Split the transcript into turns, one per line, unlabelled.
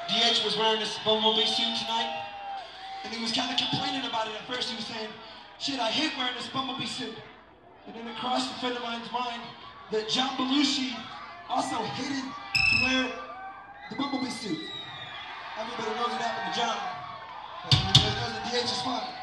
DH was wearing this Bumblebee suit tonight, and he was kind of complaining about it at first. He was saying, shit, I hate wearing this Bumblebee suit. And then it crossed a friend of mine's mind that John Belushi also hated to wear the Bumblebee suit. Everybody knows what happened to John, but everybody knows that DH is fine.